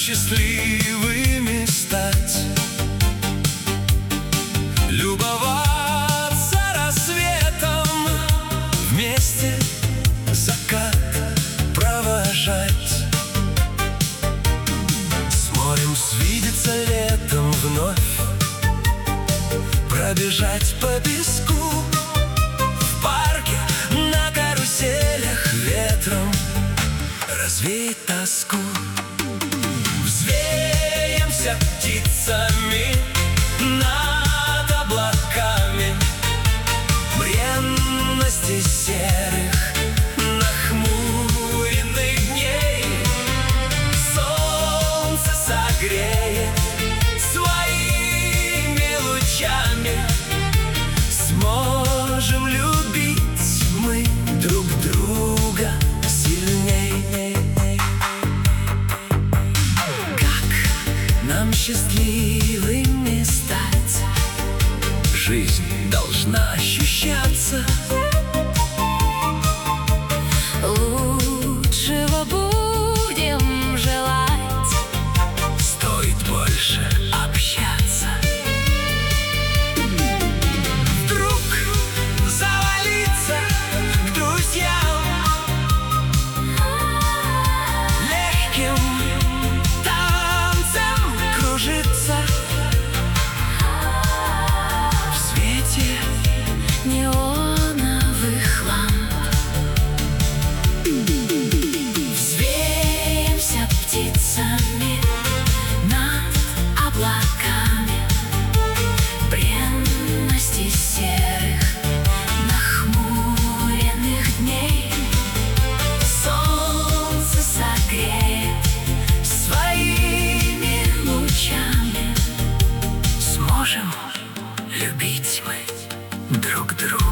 счастливыми стать, любоваться рассветом, вместе закат провожать, с морем свидеться летом вновь, пробежать по песку, в парке на каруселях ветром развеять тоску. Взвеемся птицами над облаками, бренности серых нахмуренных дней. Солнце согреет своими лучами, сможем любить мы друг друга сильней. Нам счастливыми стать, жизнь должна ощущаться. Лучшего будем желать, стоит больше общаться. Вдруг завалиться к друзьям легким в свете неоновых ламп. Взвеемся птицами над облаками, бренности серых нахмуренных дней. Солнце согреет своими лучами, сможем любить мы друг друга.